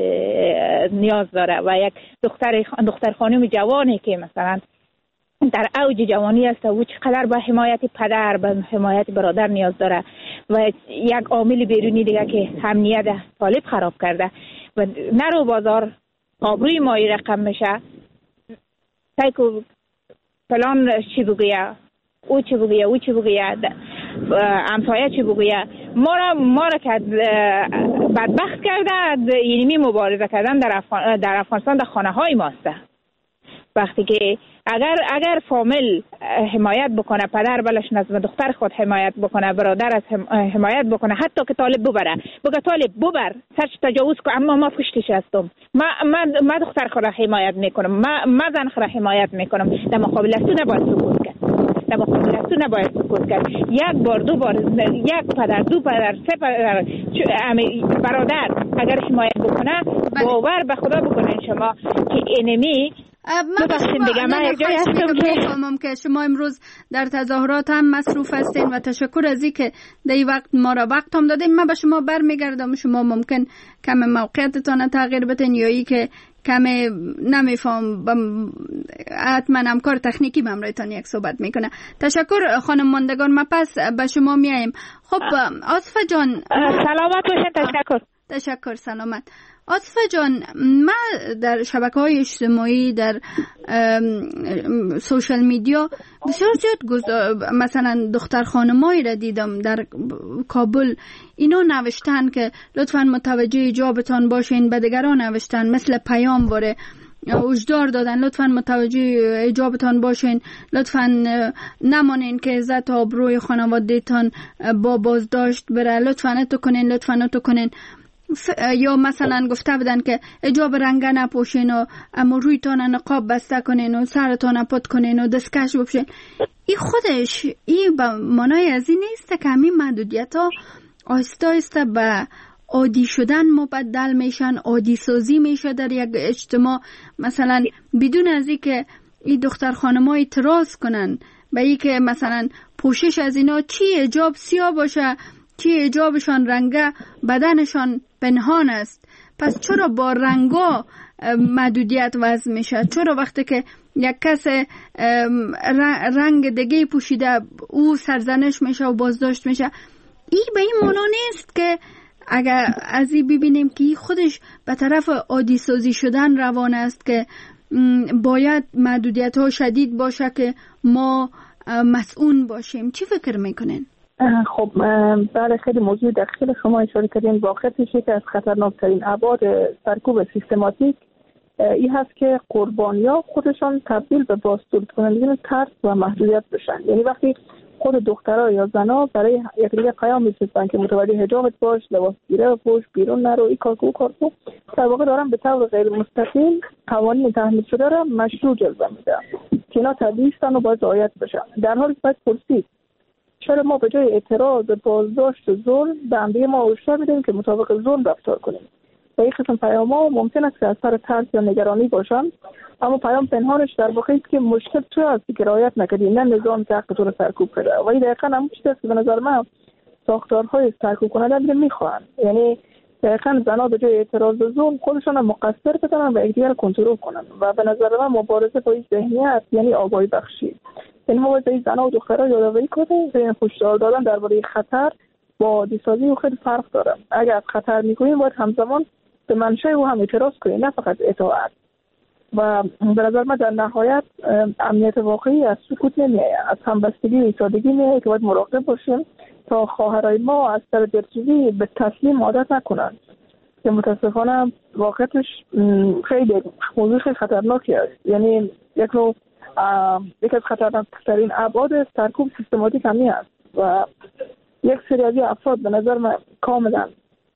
نیاز داره، و یک دختر دختر خانوم جوانی که مثلا در اوج جوانی است و چقدر به حمایت پدر، به حمایت برادر نیاز داره. و یک عامل بیرونی دیگه که امنیت طالب خراب کرده و نرو بازار آبروی مایی رقم میشه، تایکو فلان چی بگویه، او چی بگویه، او چی بگویه، همسایه چی بگویه، ما را ما را که بدبخت کرده. یعنی مبارزه کردن در افغان در افغانستان در خانه های ماست. وقتی که اگر اگر فامیل حمایت بکنه، پدر بلش از دختر خود حمایت بکنه، برادر از حمایت بکنه، حتی که طالب ببره، بگه طالب ببر سرچ تجاوز کن، اما ما پشتش هستم، ما ما ما دختر خود حمایت میکنم، ما ما زن خود حمایت میکنم. در مقابل از تو نباید سکوت کرد، در مقابل از تو نباید سکوت کرد. یک بار دو بار، یک پدر، دو پدر، سه پدر، برادر اگر حمایت بکنه، باور به خدا بکنین شما که انمی من دیگه من یک جایی هستم که میفهمم که شما امروز در تظاهرات هم مصروف هستین و تشکر از اینکه در این وقت ما را وقت هم دادین. من به شما برمیگردم، شما ممکن کم موقعیتتان تغییر بدین یا ای که کم نمیفهم حتما همکار تکنیکی ممرایتان یک صحبت میکنه. تشکر خانم ماندگار. ما پس به شما میاییم. خب آصفه جان سلامت باشین. تشکر. تشکر سلامت. آصفه جان، من در شبکه‌های اجتماعی در سوشال میدیا بسیار زیاد مثلا دختر خانمایی را دیدم در کابل، اینا نوشتن که لطفاً متوجه حجابتان باشین، به دیگران نوشتن مثل پیام واره هشدار دادن لطفاً متوجه حجابتان باشین، لطفاً نمانین که عزت و آبروی خانواده‌تان با بازداشت بره، لطفاً اتو کنین، لطفاً اتو کنین. یا مثلا گفته بودن که حجاب رنگه نپوشین و اما رویتان نقاب بسته کنین و سرتان پت کنین و دستکش بپوشین. این خودش این به معنای از این نیست که همین محدودیت ها آهسته آهسته به عادی شدن مبدل میشن، عادی سازی میشه در یک اجتماع، مثلا بدون از این که این دختر خانم‌ها اعتراض کنن به این که مثلا پوشش از اینا چی حجاب سیاه باشه، چی حجابشان رنگه، بدنشان پنهان است، پس چرا با رنگا محدودیت وضع میشه؟ چرا وقتی که یک کس رنگ دیگه پوشیده او سرزنش میشه و بازداشت میشه؟ این به این معنا نیست که اگر از این ببینیم که خودش به طرف عادی سازی شدن روان است که باید محدودیت ها شدید باشه که ما مسئول باشیم. چی فکر میکنین؟ خب بله، خیلی موضوع دقیق شما اشاره کردین. واقعیتش که از خطرناکترین ابعاد سرکوب سیستماتیک این هست که قربانی‌ها خودشان تبدیل به بازتولید کنندگان ترس و محدودیت بشن. یعنی وقتی خود دخترها یا زنها برای یک دیگه قیام می‌ایستن که متوجه حجابت باش، لباس گیره پوش، بیرون نرو، این کار کو کار کو، در واقع دارن به طور غیر مستقیم قوانین تحمیل شده را مشروع جلوه میدن که اینا طبیعی هستن و باید رعایت بشن. در حالی که باید پرسید چرا ما به جای اعتراض بازداشت و ظلم به همدیگه ما هشدار میدیم که مطابق ظلم رفتار کنیم؟ و این قسم پیام‌ها ممکن است که از سر ترس یا نگرانی باشن، اما پیام پنهانش در واقع است که مشکل تو است که رعایت نکردی، نه نظام که حق تو رو سرکوب کرده. و این دقیقاً همون چیزی است که به نظر من ساختارهای سرکوب کننده دیگه میخوان. یعنی دقیقاً زنها به جای اعتراض و ظلم خودشون رو مقصر بدونن و یکدیگر رو کنترل کنن. و به نظر من مبارزه با این ذهنیت یعنی آگاهی بخشی. یعنی ما باید زنها و دخترها یادآوری کنیم که هشدار دادن درباره خطر با دیسازی و خیلی فرق داره. اگر از خطر میگوییم باید همزمان به منشأ او هم اعتراض کنیم، نه فقط اطاعت. و به نظر من در نهایت امنیت واقعی از سکوت نمیآید، از همبستگی و ایستادگی میآید که باید مراقب باشیم تا خواهرای ما از سر دلسوزی به تسلیم عادت نکنن که متاسفانه واقعیتش خیلی موضوع خیلی خطرناکی است. یعنی یک نوع یک از خطرناکترین ابعاد سرکوب سیستماتیک همی است و یک سری از افراد به نظر من کاملا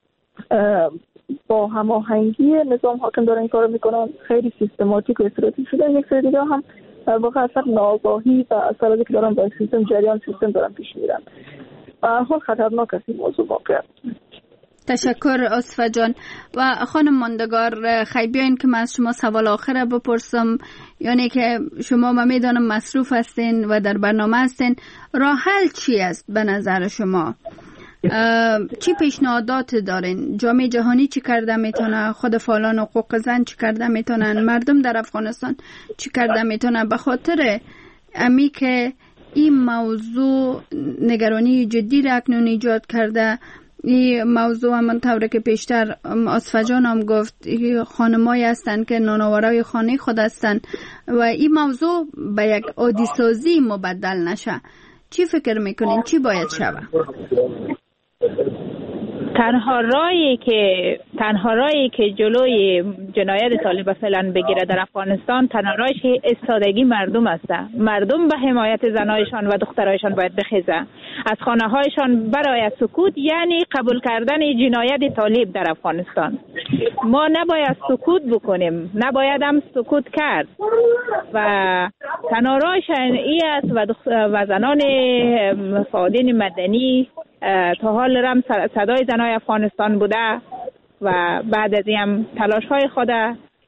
با هماهنگی نظام حاکم دارن این کارو میکنن، خیلی سیستماتیک و استراتژیک شده. یک سری دیگه هم در واقع اثر ناآگاهی و اثر از که دارن با سیستم جریان سیستم دارن پیش میرن. به هر حال خطرناک است این موضوع واقعا. تشکر آصفه جان. و خانم ماندگار، خیلی بیاین که من از شما سوال آخر بپرسم، یعنی که شما ما میدانم مصروف هستین و در برنامه هستین، راه حل چی است به نظر شما؟ چی پیشنهادات دارین؟ جامعه جهانی چی کرده میتونه؟ خود فعالان حقوق زن چی کرده میتونن؟ مردم در افغانستان چی کرده میتونن؟ به خاطر امی که این موضوع نگرانی جدی را اکنون ایجاد کرده. این موضوع همون طوره که پیشتر آصفه جان هم گفت، خانمایی هستن که نانآورای خانه خود هستن و این موضوع به یک عادی سازی مبدل نشه. چی فکر میکنین؟ چی باید شود؟ تنها راهی که تنها راهی که جلوی جنایت طالب فعلا بگیره در افغانستان، تنها راهش ایستادگی مردم است. مردم به حمایت زنایشان و دخترایشان باید بخیزه، از خانه هایشان برای سکوت، یعنی قبول کردن جنایت طالب در افغانستان. ما نباید سکوت بکنیم، نباید هم سکوت کرد و تنها راهش این است و, و زنان فعالین مدنی تا حال رم صدای زنای افغانستان بوده و بعد از این هم تلاش های خود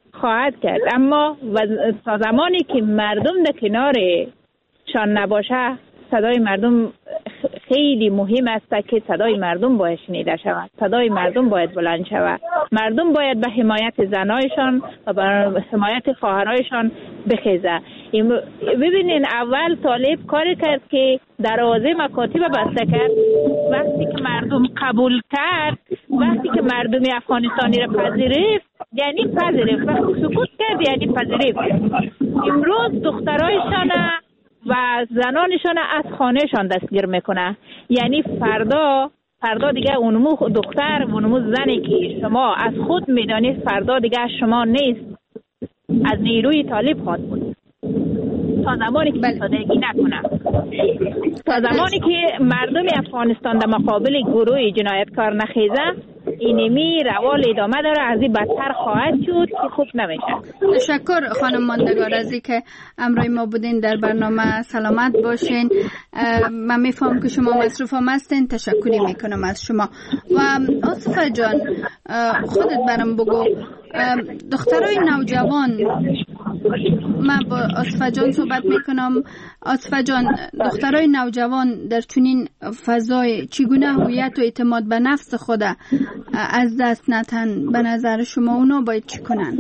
خواهد کرد، اما تا زمانی که مردم در کنارشان نباشه، صدای مردم خیلی مهم است که صدای مردم باید شنیده شود، صدای مردم باید بلند شود. مردم باید به حمایت زنایشان و به حمایت خواهرایشان بخیزه. ببینین اول طالب کاری کرد که دروازه مکاتب بسته کرد. وقتی که مردم قبول کرد، وقتی که مردم افغانستانی را پذیرفت، یعنی پذیرفت، وقتی سکوت کرد یعنی پذیرفت. امروز دخترایشان و زنانشان از خانهشان دستگیر میکنه. یعنی فردا فردا دیگه اونمو دختر و اونمو زنی که شما از خود میدانید فردا دیگه شما نیست، از نیروی طالب خواهد بود. تا زمانی که سادگی نکنه، تا زمانی که مردم افغانستان در مقابل گروه جنایتکار نخیزه، اینمی روال ادامه داره، از این بدتر خواهد شد که خوب نمیشه. تشکر خانم ماندگار از این که امروز ما بودین در برنامه. سلامت باشین. من میفهم که شما مصروف هم هستین. تشکری میکنم از شما. و آصفه جان خودت برام بگو، دخترای نوجوان، من با آصفه جان صحبت میکنم. آصفه جان، دخترای نوجوان در چنین فضای چگونه هویت و اعتماد به نفس خود از دست نتن؟ به نظر شما اونا باید چی کنن؟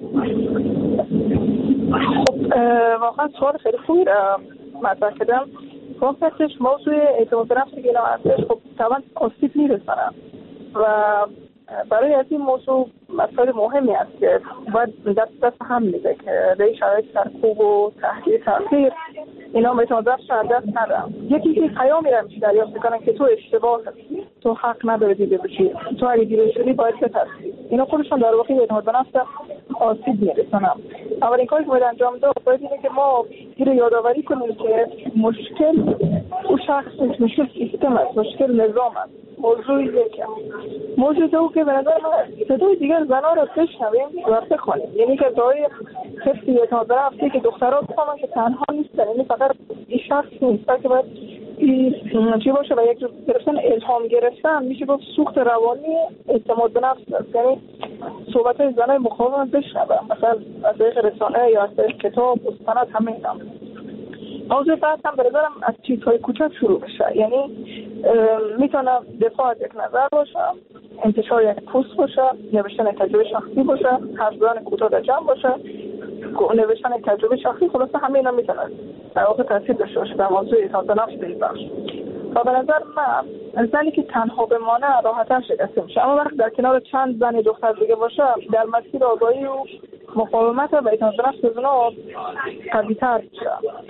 خب واقعا سوال خیلی خوبی را مطرح کردم. واقعا موضوع اعتماد به نفسی که اینا هستش، خب طبعا آسیب میرسنم و برای از این موضوع مسائل مهمی است که باید دست دست هم میده که در این شرایط سرکوب و تحقیر تحقیر اینا اعتماد به نفسشون دست ندارم. یکی که پیامی را میشه دریافت میکنن که تو اشتباه هستی، تو حق نداری دیده بشی، تو اگه دیده شدی باید بترسی. اینا خودشون در واقع اعتماد به نفس آسیب میرسونن. اولین کاری که باید انجام داد باید اینه که ما این رو یادآوری کنیم که مشکل او شخص نیست، مشکل سیستم است، مشکل نظام است. موضوع یکم موضوع دو که به نظر من صدای دیگر زنها را بشنویم و بخوانیم. یعنی که دعای حفظ اعتماد به نفسی که دخترها بفهمن که تنها نیستن، یعنی فقط این شخص نیست، بلکه باید چی باشه و یک جور گرفتن الهام گرفتن میشه گفت سوخت روانی اعتماد به نفس است. یعنی صحبت های زنهای مقاوم بشنوم، مثلا از طریق رسانه یا از طریق کتاب مستند، همه اینا. موضوع بحث هم به نظرم از چیزهای کوچک شروع بشه. یعنی میتونم دفاع از یک نظر باشم، انتشار یک پست باشه، نوشتن تجربه شخصی باشه، حرف زدن کوتاه در جمع باشه، نوشتن تجربه شخصی، خلاصه همه اینا میتونه در واقع تاثیر داشته باشه در موضوع اعتماد به نفس این بخش. و به نظر من زنی که تنها بمانه راحت‌تر شکسته میشه، اما وقتی در کنار چند زن دختر دیگه باشه در مسیر آگاهی و مقاومت و اعتماد به نفس اونا قوی‌تر میشه.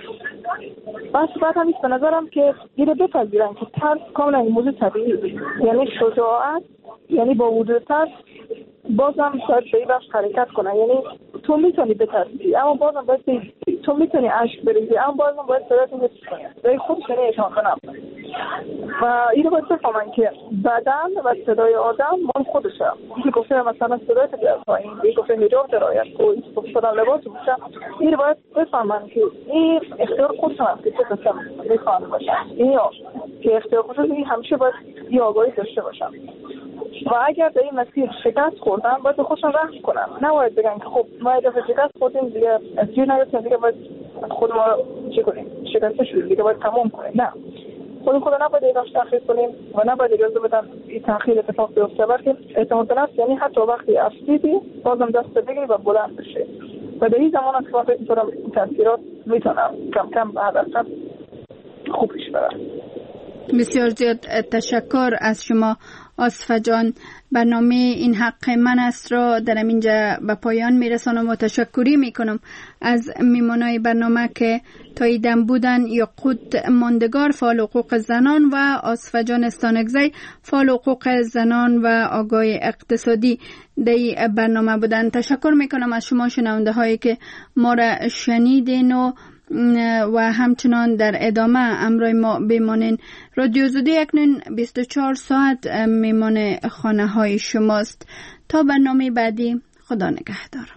بس بعد هم به نظرم که دیگه بپذیرن که ترس کاملا این موضوع طبیعی، یعنی شجاعت، یعنی با وجود ترس بازم باید به این بخش حرکت کنن. یعنی تو میتونی بترسی اما بازم باید بی... تو میتونی عشق بریزی اما بازم باید صدایت رو حفظ کنی. برای خودش یعنی اعتماد به نفس. و اینو باید بفهمن که بدن و صدای آدم مال خودشه. اینکه گفته مثلا صدایت بیار پایین، این گفته حجاب درایت کن، این گفته لباس بپوشه، اینو باید بفهمن که این اختیار خودشون هست که چه قسم میخوان باشن. این که اختیار خودشون این همیشه باید یه آگاهی داشته باشن. و اگر در این مسیر شکست خوردن باید به خودشون رحم کنن، نباید بگن که خب ما اگه شکست خوردیم دیگه از جیر نگرفتیم دیگه باید خود ما چی کنیم، شکسته شدیم دیگه باید تمام کنیم. نه، خود خود نباید ایداش تأخیر کنیم و نباید اجازه بدن این تأخیر اتفاق بیفته، بلکه اعتماد به نفس یعنی حتی وقتی افسیدی بازم دست بگیری و بلند بشی. و در این زمان است که من فکر می‌کنم این تاثیرات میتونم کم کم بعد خوب پیش برن. بسیار زیاد تشکر از شما آصفه جان. برنامه این حق من است را در اینجا به پایان میرسانم و تشکری میکنم از میمانای برنامه که تاییدم بودن، یاقوت ماندگار فعال حقوق زنان و آصفه جان استانکزی فعال حقوق زنان و آگاه اقتصادی در برنامه بودن. تشکر میکنم از شما شنونده هایی که ما را شنیدین و و همچنان در ادامه امروی ما بمانین. رادیو زودی اکنون بیست و چهار ساعت میمان خانه های شماست. تا برنامه بعدی، خدا نگهدار.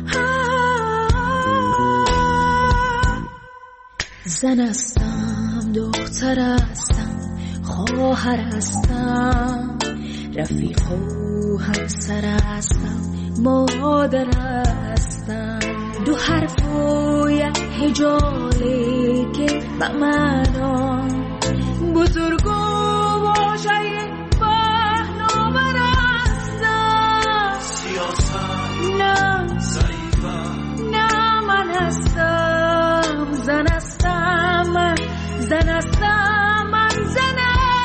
زن هستم دختر هستم، خواهر هستم، رفیق و همسر هستم، مادر هستم. دو حرف و یک هجاله که به معنا بزرگ و واژه پهناور هستم. سیاست نه ضعیفم، نه من هستم زن هستم، من زن هستم، من زن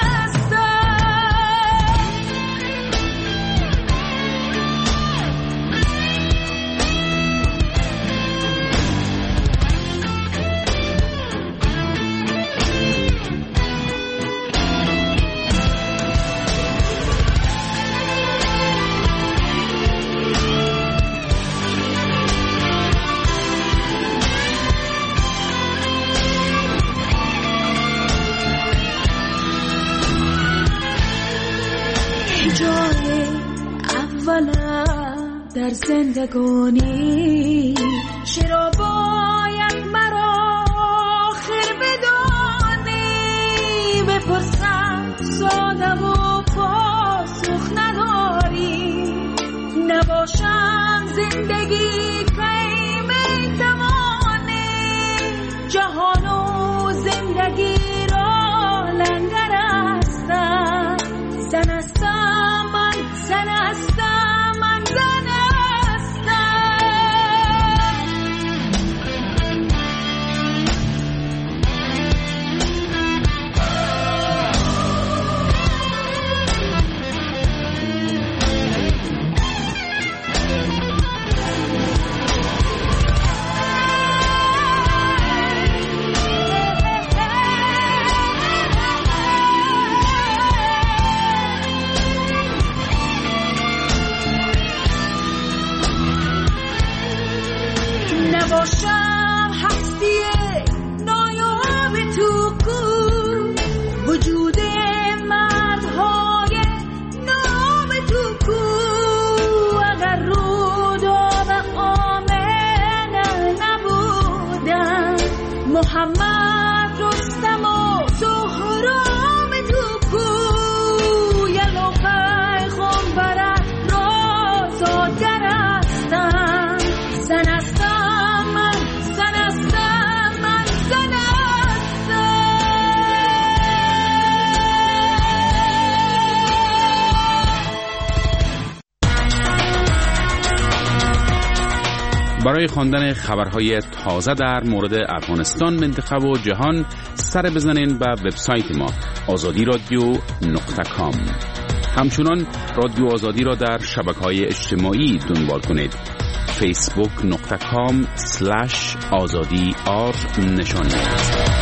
در زندگانی. چرا باید مرا آخر بدانی؟ بپرسم ساده و پاسخ نداری. نباشم زندگی کی میتوانی جهان و زندگی را لنگر هستم. زن هستم، من زن هستم، من زن نباشم هستی نایاب تو کو، وجود مردهای نام تو کو. اگر روداب آمنه نبودم، محمد رستم و سهرام تو کو. یلو پیغمبرت را زادگر هستم. زن هستم، برای خواندن خبرهای تازه در مورد افغانستان، منطقه و جهان سر بزنین به وبسایت ما آزادی رادیو نقطه کام. همچنان رادیو آزادی را در شبکه‌های اجتماعی دنبال کنید. فیسبوک نقطه کام سلش آزادی آر نشان دهید.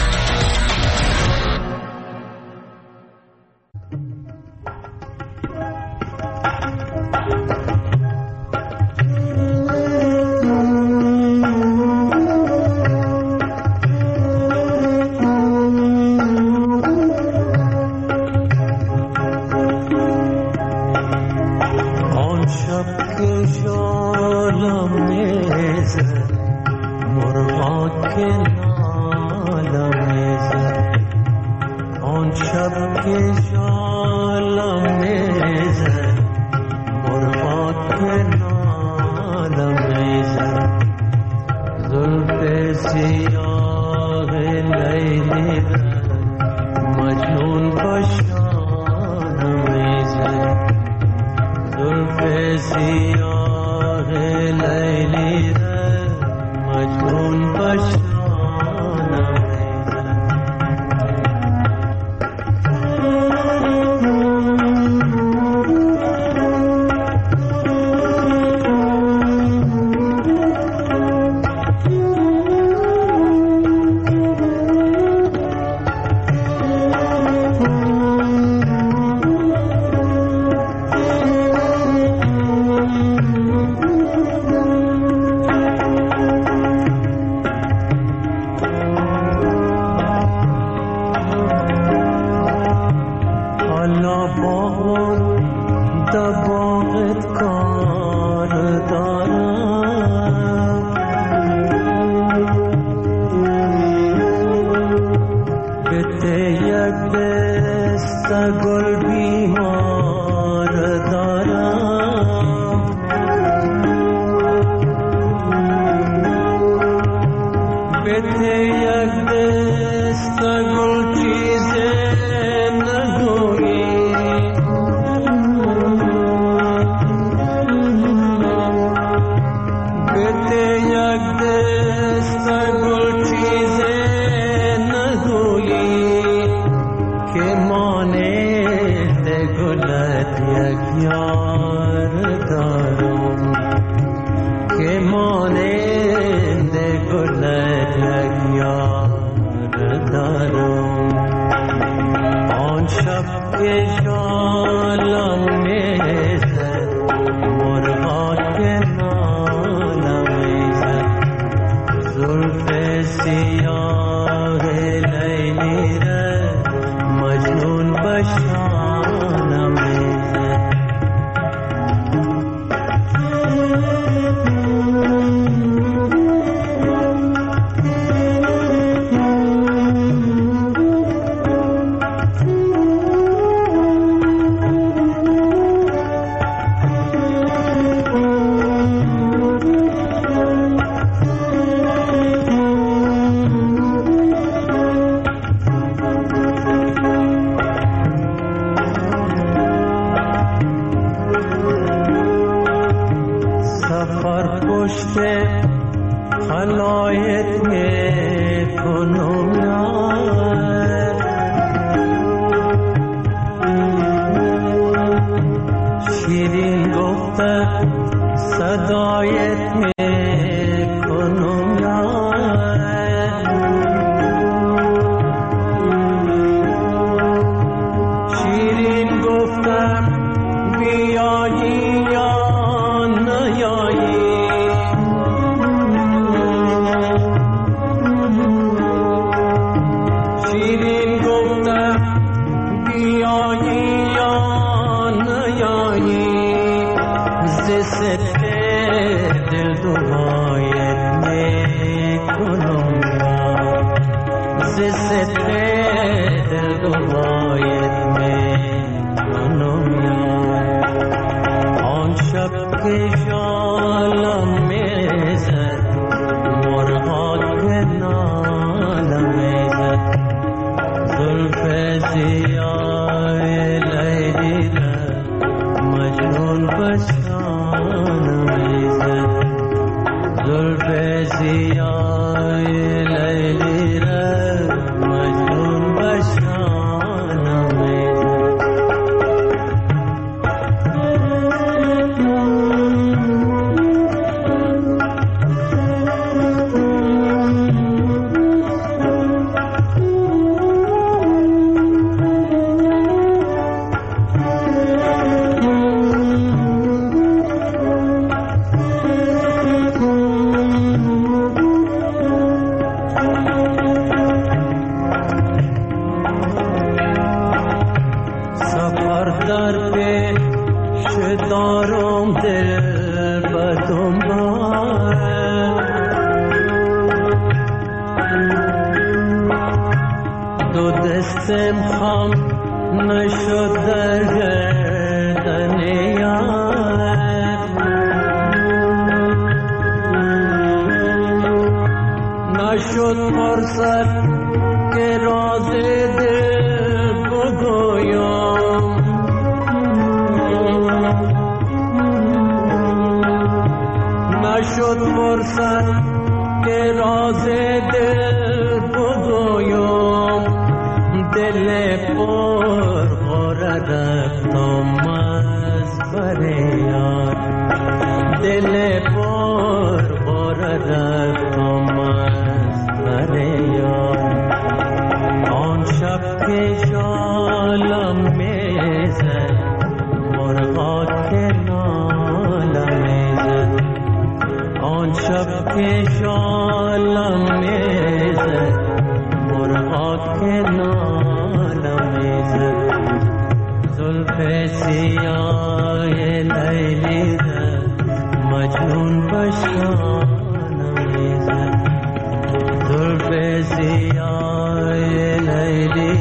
Lady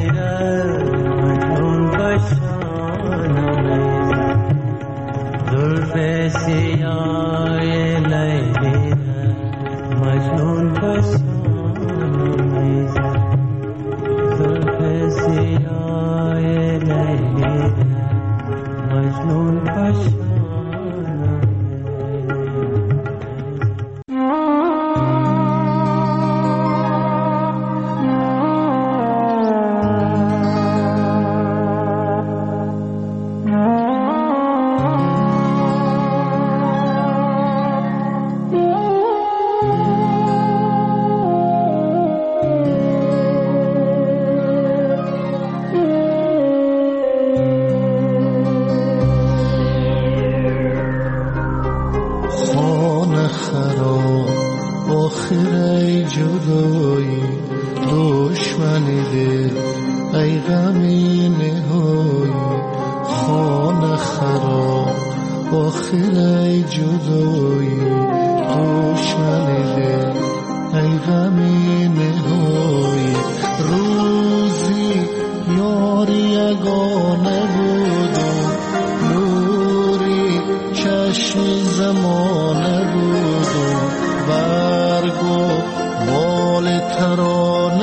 دشمن دل ای غمی نهایی خانه خراب آخر ای جدایی دشمن دل ای غمی نهایی روزی یاری یگانه بودم نوری چشم زمانه بودم برگو بال ترانه